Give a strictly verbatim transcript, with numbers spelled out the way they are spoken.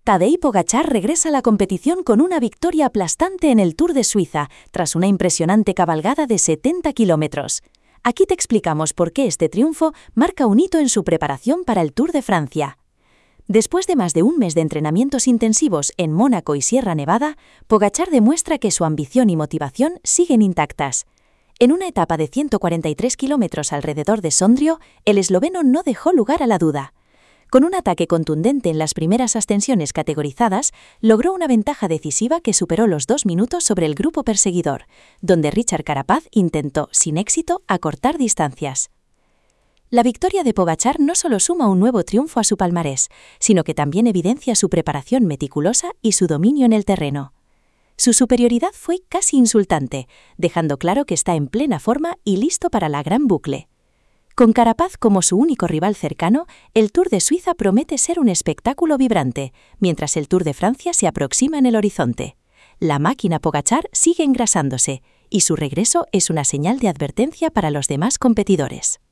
Tadej Pogačar regresa a la competición con una victoria aplastante en el Tour de Suiza, tras una impresionante cabalgada de setenta kilómetros. Aquí te explicamos por qué este triunfo marca un hito en su preparación para el Tour de Francia. Después de más de un mes de entrenamientos intensivos en Mónaco y Sierra Nevada, Pogačar demuestra que su ambición y motivación siguen intactas. En una etapa de ciento cuarenta y tres kilómetros alrededor de Sondrio, el esloveno no dejó lugar a la duda. Con un ataque contundente en las primeras ascensiones categorizadas, logró una ventaja decisiva que superó los dos minutos sobre el grupo perseguidor, donde Richard Carapaz intentó, sin éxito, acortar distancias. La victoria de Pogačar no solo suma un nuevo triunfo a su palmarés, sino que también evidencia su preparación meticulosa y su dominio en el terreno. Su superioridad fue casi insultante, dejando claro que está en plena forma y listo para la gran bucle. Con Carapaz como su único rival cercano, el Tour de Suiza promete ser un espectáculo vibrante, mientras el Tour de Francia se aproxima en el horizonte. La máquina Pogačar sigue engrasándose, y su regreso es una señal de advertencia para los demás competidores.